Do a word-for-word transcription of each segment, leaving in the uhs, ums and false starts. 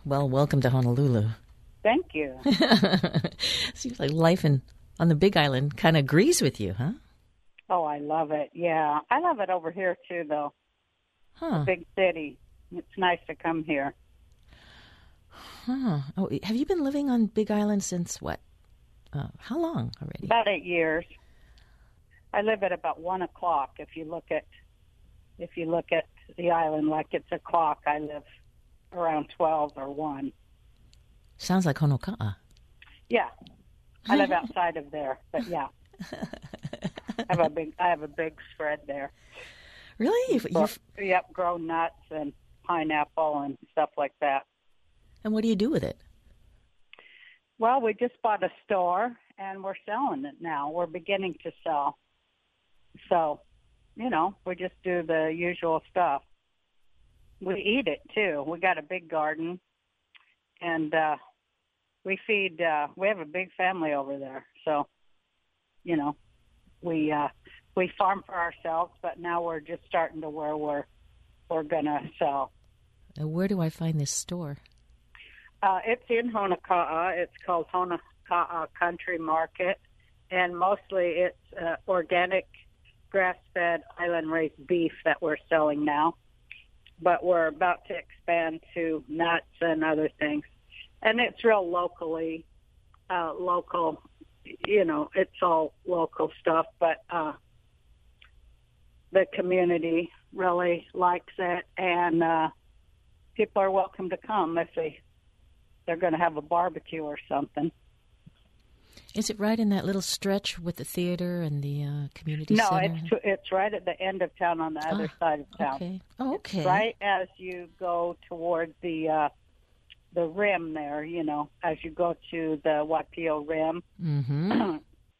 Well, welcome to Honolulu. Thank you. Seems like life in, on the Big Island kind of agrees with you, huh? Oh, I love it. Yeah. I love it over here, too, though. Huh. The big city. It's nice to come here. Huh. Oh, have you been living on Big Island since what? Uh, how long already? About eight years. I live at about one o'clock. If you look at, if you look at the island like it's a clock, I live around twelve or one. Sounds like Honoka'a. Yeah, I live outside of there, but yeah, I have a big, I have a big spread there. Really? You've, Grow, you've... Yep, grow nuts and pineapple and stuff like that. And what do you do with it? Well, we just bought a store and we're selling it now. We're beginning to sell. So, you know, we just do the usual stuff. We eat it too. We got a big garden. And uh, we feed, uh, we have a big family over there. So, you know, we uh, we farm for ourselves, but now we're just starting to where we're, we're going to sell. And where do I find this store? Uh, it's in Honoka'a. It's called Honoka'a Country Market. And mostly it's uh, organic, grass-fed, island-raised beef that we're selling now. But we're about to expand to nuts and other things. And it's real locally, uh, local, you know, it's all local stuff. But uh, the community really likes it, and uh, people are welcome to come if they, they're going to have a barbecue or something. Is it right in that little stretch with the theater and the uh, community no, center? No, it's it's right at the end of town on the other ah, side of town. Okay. Oh, okay. It's right as you go toward the uh, the rim there, you know, as you go to the Waipio Rim. Mm-hmm.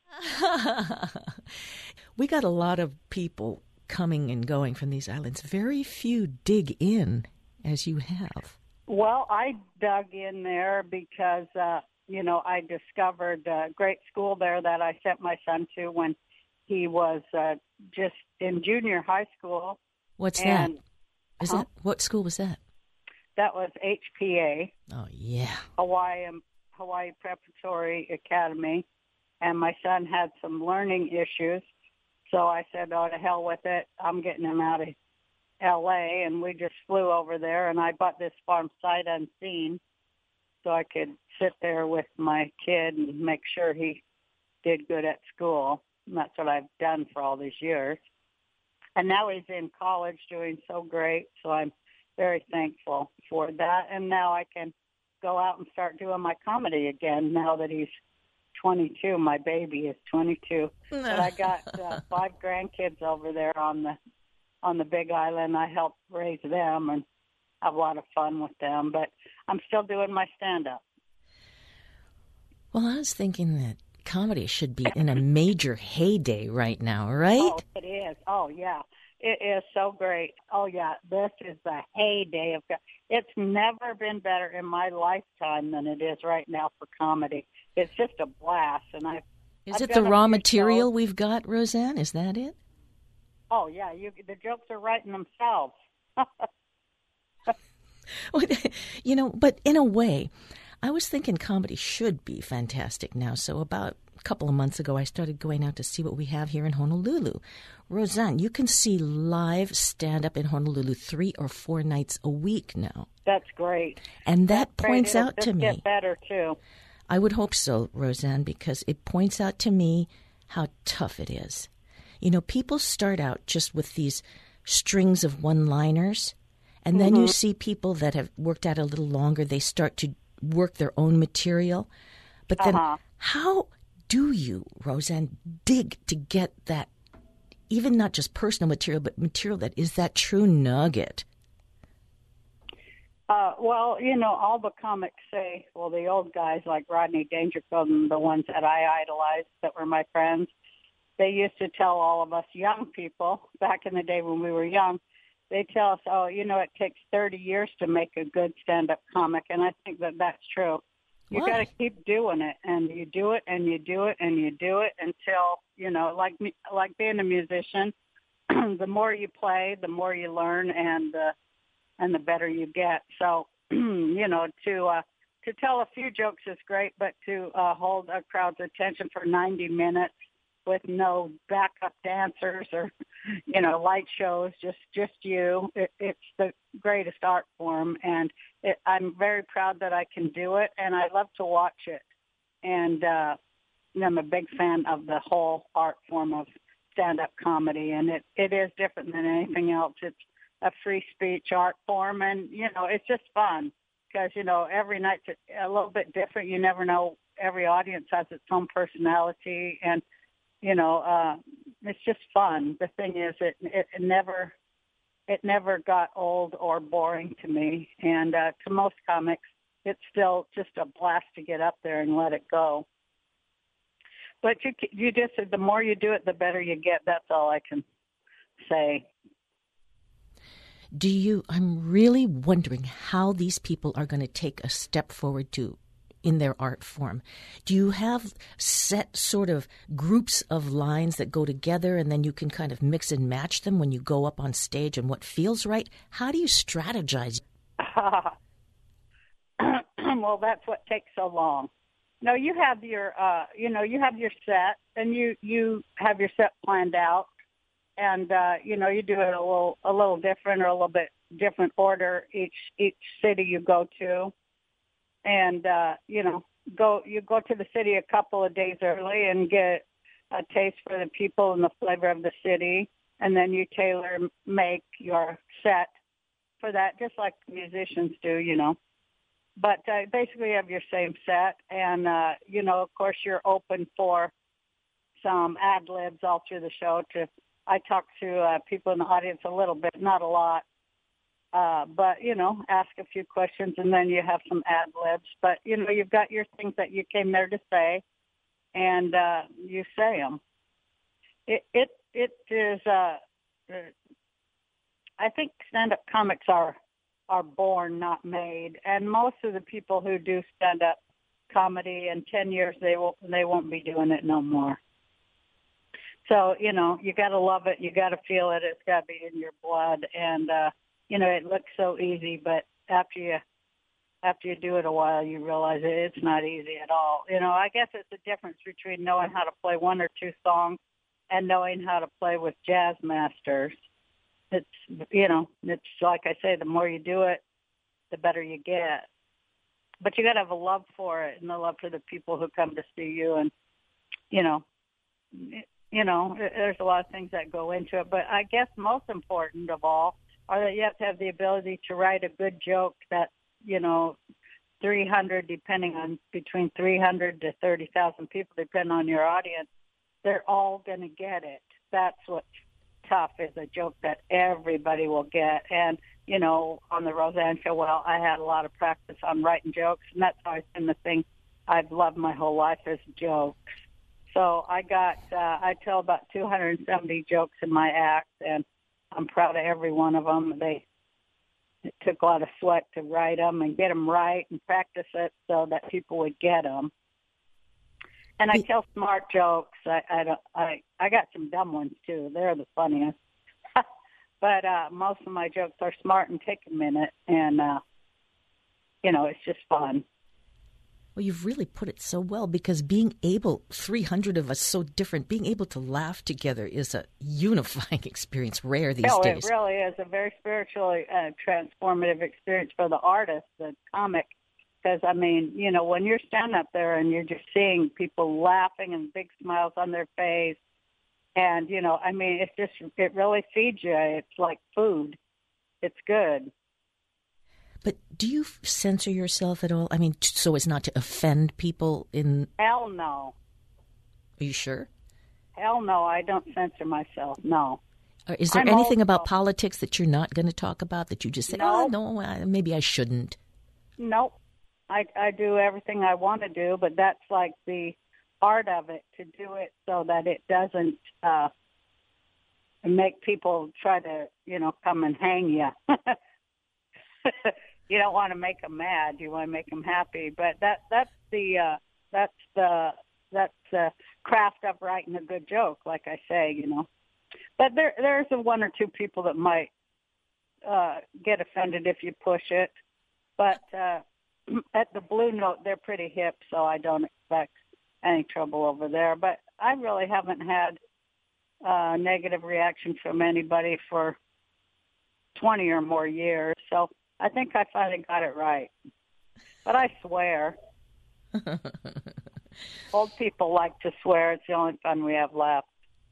We got a lot of people coming and going from these islands. Very few dig in as you have. Well, I dug in there because... Uh, You know, I discovered a great school there that I sent my son to when he was uh, just in junior high school. What's and, that? Is huh? that what school was that? That was H P A. Oh yeah, Hawaii Hawaii Preparatory Academy, and my son had some learning issues, so I said, "Oh, to hell with it! I'm getting him out of L A" And we just flew over there, and I bought this farm sight unseen, so I could sit there with my kid and make sure he did good at school. And that's what I've done for all these years. And now he's in college doing so great, so I'm very thankful for that. And now I can go out and start doing my comedy again now that he's twenty-two. My baby is twenty-two. But I got uh, five grandkids over there on the on the Big Island. I help raise them and have a lot of fun with them. But I'm still doing my stand-up. Well, I was thinking that comedy should be in a major heyday right now, right? Oh, it is. Oh, yeah. It is so great. Oh, yeah. This is the heyday of comedy. It's never been better in my lifetime than it is right now for comedy. It's just a blast. And I. Is I've it the raw material shows. we've got, Roseanne? Is that it? Oh, yeah. You, the jokes are writing themselves. You know, but in a way, I was thinking comedy should be fantastic now. So about a couple of months ago, I started going out to see what we have here in Honolulu. Roseanne, you can see live stand-up in Honolulu three or four nights a week now. That's great. And that That's points great. out to me. Get better, too. I would hope so, Roseanne, because it points out to me how tough it is. You know, people start out just with these strings of one-liners, and then mm-hmm. you see people that have worked out a little longer, they start to work their own material. But then uh-huh. how do you, Roseanne, dig to get that, even not just personal material, but material that is that true nugget? Uh, well, you know, all the comics say, well, the old guys like Rodney Dangerfield and the ones that I idolized that were my friends, they used to tell all of us young people back in the day when we were young, they tell us, oh, you know, it takes thirty years to make a good stand-up comic. And I think that that's true. You got to keep doing it, and you do it, and you do it, and you do it until, you know, like like being a musician, the more you play, the more you learn, and uh, and the better you get. So you know, to uh, to tell a few jokes is great, but to uh, hold a crowd's attention for ninety minutes with no backup dancers or, you know, light shows, just just you, it, it's the greatest art form, and it, I'm very proud that I can do it, and I love to watch it. And uh, I'm a big fan of the whole art form of stand-up comedy, and it, it is different than anything else. It's a free speech art form, and, you know, it's just fun because, you know, every night's a little bit different. You never know. Every audience has its own personality, and, you know, uh, it's just fun. The thing is, it, it, it never it never got old or boring to me, and uh, to most comics, it's still just a blast to get up there and let it go. But you you just said the more you do it, the better you get. That's all I can say. Do you, I'm really wondering how these people are going to take a step forward to in their art form. Do you have set sort of groups of lines that go together and then you can kind of mix and match them when you go up on stage and what feels right? How do you strategize? Well, that's what takes so long. No, you have your, uh, you know, you have your set, and you, you have your set planned out, and uh, you know, you do it a little a little different or a little bit different order each each city you go to, and uh, you know, go you go to the city a couple of days early and get a taste for the people and the flavor of the city, and then you tailor make your set for that, just like musicians do, you know. But uh, basically you have your same set, and, uh, you know, of course you're open for some ad-libs all through the show. To I talk to uh, people in the audience a little bit, not a lot, uh, but, you know, ask a few questions, and then you have some ad-libs. But, you know, you've got your things that you came there to say, and uh, you say them. It, it, it is, uh, I think stand-up comics are are born, not made. And most of the people who do stand-up comedy in ten years, they won't, they won't be doing it no more. So, you know, you got to love it. You got to feel it. It's got to be in your blood. And, uh, you know, it looks so easy, but after you, after you do it a while, you realize it's not easy at all. You know, I guess it's the difference between knowing how to play one or two songs and knowing how to play with jazz masters. It's, you know, it's like I say, the more you do it, the better you get. But you got to have a love for it and a love for the people who come to see you. And, you know, you know, there's a lot of things that go into it. But I guess most important of all are that you have to have the ability to write a good joke that, you know, three hundred, depending on between three hundred to thirty thousand people, depending on your audience, they're all going to get it. That's what's tough, is a joke that everybody will get. And, you know, on the Roseanne show, well, I had a lot of practice on writing jokes, and that's always been the thing I've loved my whole life is jokes. So I got, uh, I tell about two hundred seventy jokes in my act, and I'm proud of every one of them. They, it took a lot of sweat to write them and get them right and practice it so that people would get them. And I tell smart jokes. I, I don't. I I got some dumb ones too. They're the funniest. But uh, most of my jokes are smart and take a minute, and uh, you know, it's just fun. Well, you've really put it so well, because being able, three hundred of us so different, being able to laugh together is a unifying experience, rare these oh, days. It really is a very spiritually uh, transformative experience for the artist, the comic. Because, I mean, you know, when you're standing up there and you're just seeing people laughing and big smiles on their face, and, you know, I mean, it's just, it really feeds you. It's like food. It's good. But do you censor yourself at all? I mean, so as not to offend people in... Hell no. Are you sure? Hell no, I don't censor myself, no. Or is there I'm anything about also, politics that you're not going to talk about, that you just say, no. oh, no, maybe I shouldn't? Nope. I, I do everything I want to do, but that's like the art of it, to do it so that it doesn't uh, make people try to, you know, come and hang you. You don't want to make them mad. You want to make them happy. But that that's the uh, that's the that's the craft of writing a good joke, like I say, you know. But there there's a one or two people that might uh, get offended if you push it. But uh, at the Blue Note, they're pretty hip, so I don't expect any trouble over there. But I really haven't had a negative reaction from anybody for twenty or more years. So I think I finally got it right. But I swear. Old people like to swear. It's the only fun we have left.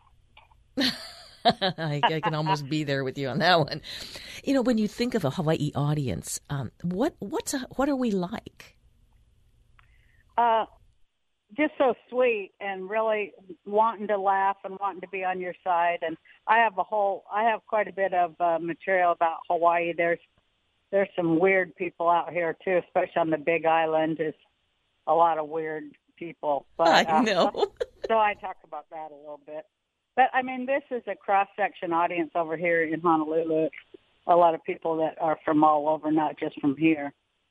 I, I can almost be there with you on that one. You know, when you think of a Hawaii audience, um, what what's a, what are we like? Uh, just so sweet and really wanting to laugh and wanting to be on your side. And I have a whole, I have quite a bit of uh, material about Hawaii. There's there's some weird people out here too, especially on the Big Island. Is a lot of weird people. But, I know. Uh, so I talk about that a little bit. But, I mean, this is a cross-section audience over here in Honolulu. A lot of people that are from all over, not just from here.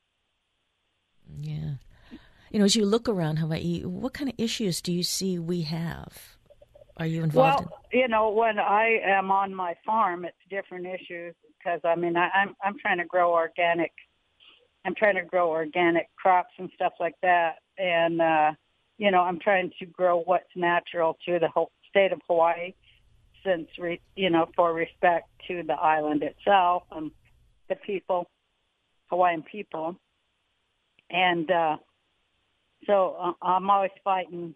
Yeah. You know, as you look around Hawaii, what kind of issues do you see we have? Are you involved well, in? you know, when I am on my farm, it's different issues because, I mean, I, I'm I'm trying to grow organic. I'm trying to grow organic crops and stuff like that. And, uh, you know, I'm trying to grow what's natural to the whole state of Hawaii, since, re, you know, for respect to the island itself and the people, Hawaiian people. And uh, so uh, I'm always fighting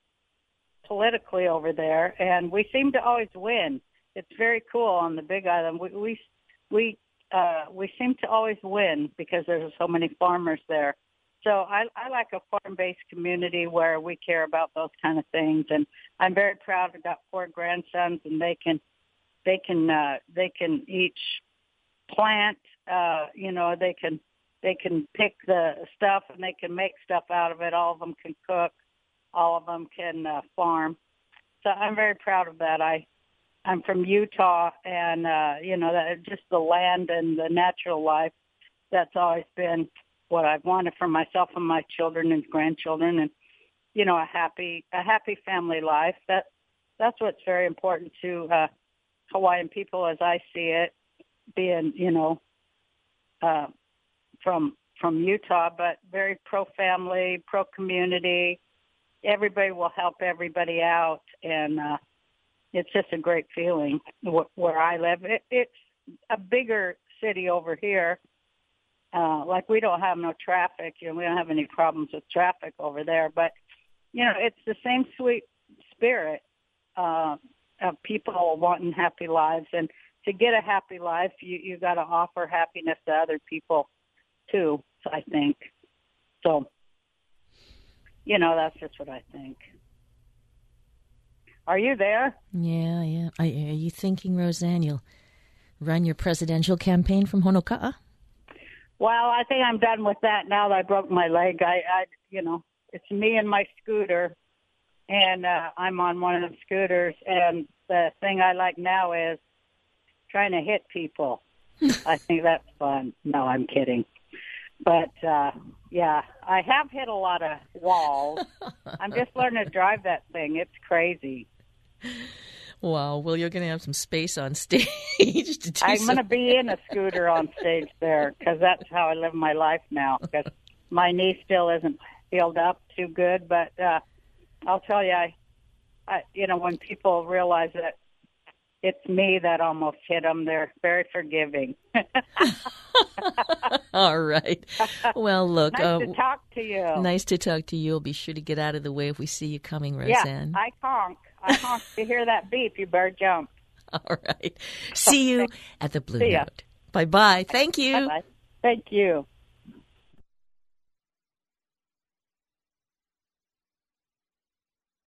politically over there, and we seem to always win. It's very cool on the Big Island. We we we, uh, we seem to always win because there's so many farmers there. So I, I like a farm-based community where we care about those kind of things, and I'm very proud. I've got four grandsons, and they can, they can, uh, they can each plant. Uh, you know, they can, they can pick the stuff, and they can make stuff out of it. All of them can cook. All of them can uh, farm. So I'm very proud of that. I, I'm from Utah, and uh, you know, that just the land and the natural life. That's always been what I've wanted for myself and my children and grandchildren, and you know, a happy a happy family life. That that's what's very important to uh, Hawaiian people, as I see it, being you know uh, from from Utah, but very pro family, pro community. Everybody will help everybody out, and uh, it's just a great feeling where I live. It, it's a bigger city over here. Uh, like we don't have no traffic, you know, we don't have any problems with traffic over there, but, you know, it's the same sweet spirit uh, of people wanting happy lives. And to get a happy life, you, you got to offer happiness to other people too, I think. So, you know, that's just what I think. Are you there? Yeah, yeah. Are, are you thinking, Roseanne, you'll run your presidential campaign from Honoka'a? Well, I think I'm done with that now that I broke my leg. I, I you know, it's me and my scooter, and uh, I'm on one of them scooters, and the thing I like now is trying to hit people. I think that's fun. No, I'm kidding. But, uh, yeah, I have hit a lot of walls. I'm just learning to drive that thing. It's crazy. Wow. Well, you're going to have some space on stage to do I'm some... going to be in a scooter on stage there because that's how I live my life now. Because my knee still isn't healed up too good. But uh, I'll tell you, I, I, you know, when people realize that it's me that almost hit them, they're very forgiving. All right. Well, look. Nice uh, to talk to you. Nice to talk to you. I'll be sure to get out of the way if we see you coming, Roseanne. Yeah, I honk. I honk. To hear that beep, you better jump. All right. See you at the Blue See ya. Note. Bye-bye. Thank you. Bye-bye. Thank you.